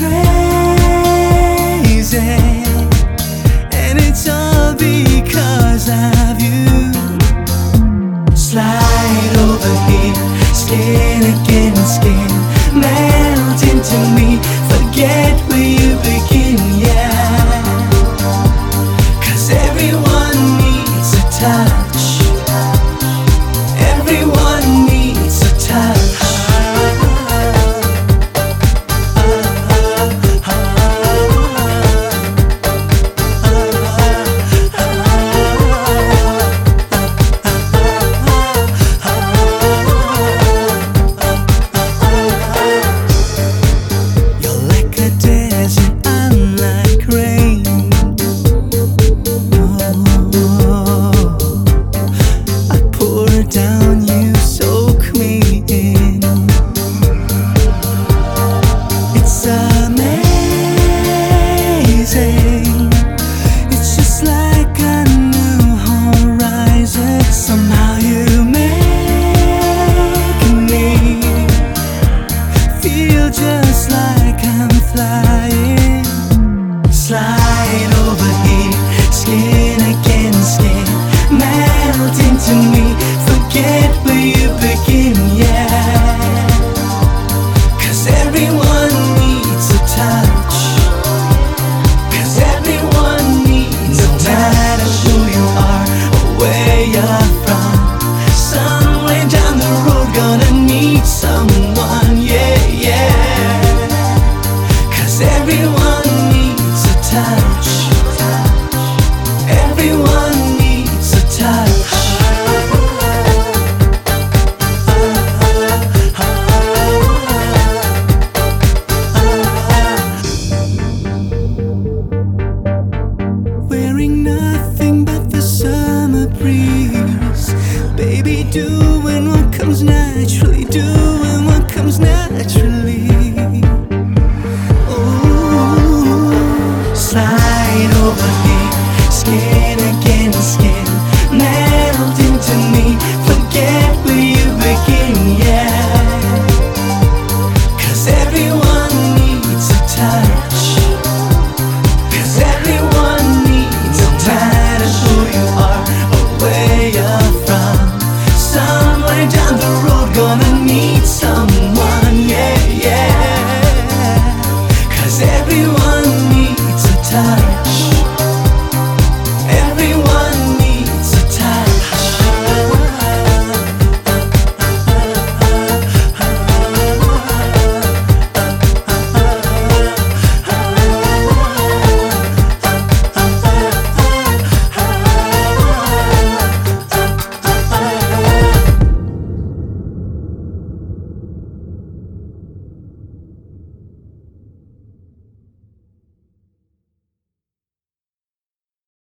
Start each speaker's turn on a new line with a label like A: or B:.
A: crazy, and it's all because of you. Slide over here, skin against skin, melt into me, forget where you begin, yeah. 'Cause everyone needs a touch, everyone needs a touch. Down, you soak me in. It's amazing. It's just like a new horizon. Somehow you make me feel just like I'm flying. Slide over here, skin against skin, melt into me, forget where you begin, yeah. 'Cause everyone needs a touch, 'cause everyone needs a touch. No matter who you are or where you're from, somewhere down the road gonna need someone, yeah, yeah. 'Cause everyone needs a touch, everyone needs a touch. Wearing nothing but the summer breeze, baby, doing what comes naturally, doing what comes naturally. Oh, slide over here, skin against skin, melt into me, forget where you begin, yeah. 'Cause everyone needs a touch, 'cause everyone needs a touch. No matter who you are or where you're from, somewhere down the road gonna need someone, yeah, yeah. 'Cause everyone needs a touch.